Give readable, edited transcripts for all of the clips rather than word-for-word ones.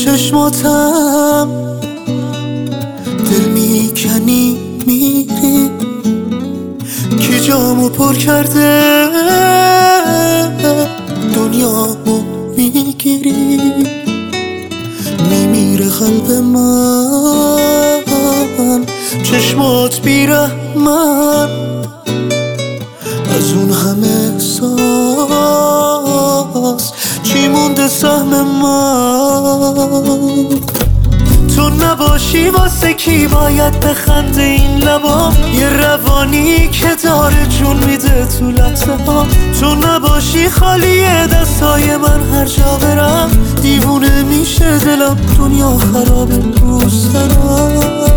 چشماتم دل میکنی میری، کی جامو پر کرده دنیامو میگیری. میمیره قلب من، چشمات بیرحمن، از اون همه احساس چی مونده سهم من؟ تو نباشی واسه کی باید بخنده این لبا، یه روانی که داره جون میده تو لحظه ها. تو نباشی خالیه دستای من، هر جا برم دیوونه میشه دلم، دنیا خرابه رو سرم.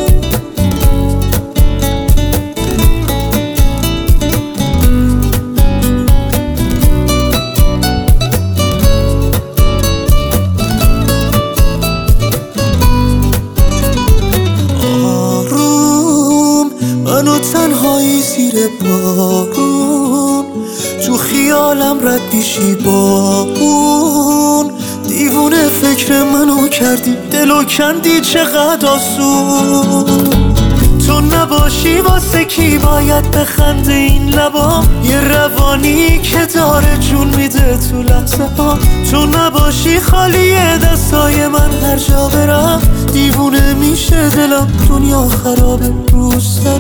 منو تنهایی زیر بارون، تو خیالم رد میشی با اون. دیوونه فکر منو کردی، دلو کندی چقدر آسون. تو نباشی واسه کی باید بخنده این لبا، یه روانی که داره جون میده تو لحظه ها. تو نباشی خالیه دستای من، هر جا برم دیوونه میشه دلم، دنیا خرابه رو سرم.